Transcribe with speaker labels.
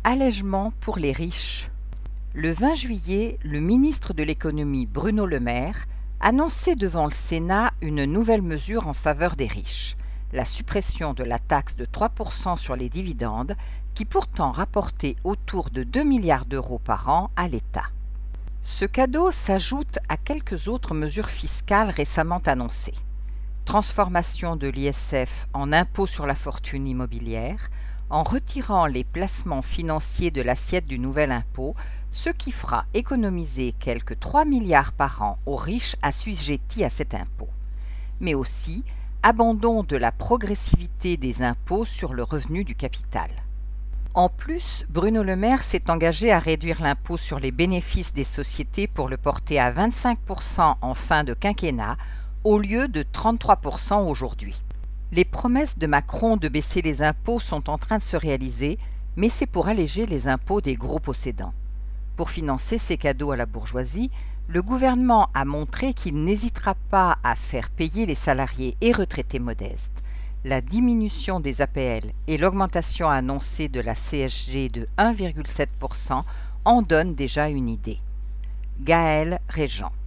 Speaker 1: Allègement pour les riches. Le 20 juillet, le ministre de l'économie Bruno Le Maire annonçait devant le Sénat une nouvelle mesure en faveur des riches, la suppression de la taxe de 3% sur les dividendes qui pourtant rapportait autour de 2 milliards d'euros par an à l'État. Ce cadeau s'ajoute à quelques autres mesures fiscales récemment annoncées. Transformation de l'ISF en impôt sur la fortune immobilière, en retirant les placements financiers de l'assiette du nouvel impôt, ce qui fera économiser quelques 3 milliards par an aux riches assujettis à cet impôt. Mais aussi abandon de la progressivité des impôts sur le revenu du capital. En plus, Bruno Le Maire s'est engagé à réduire l'impôt sur les bénéfices des sociétés pour le porter à 25% en fin de quinquennat, au lieu de 33% aujourd'hui. Les promesses de Macron de baisser les impôts sont en train de se réaliser, mais c'est pour alléger les impôts des gros possédants. Pour financer ces cadeaux à la bourgeoisie, le gouvernement a montré qu'il n'hésitera pas à faire payer les salariés et retraités modestes. La diminution des APL et l'augmentation annoncée de la CSG de 1,7% en donnent déjà une idée. Gaël Régent.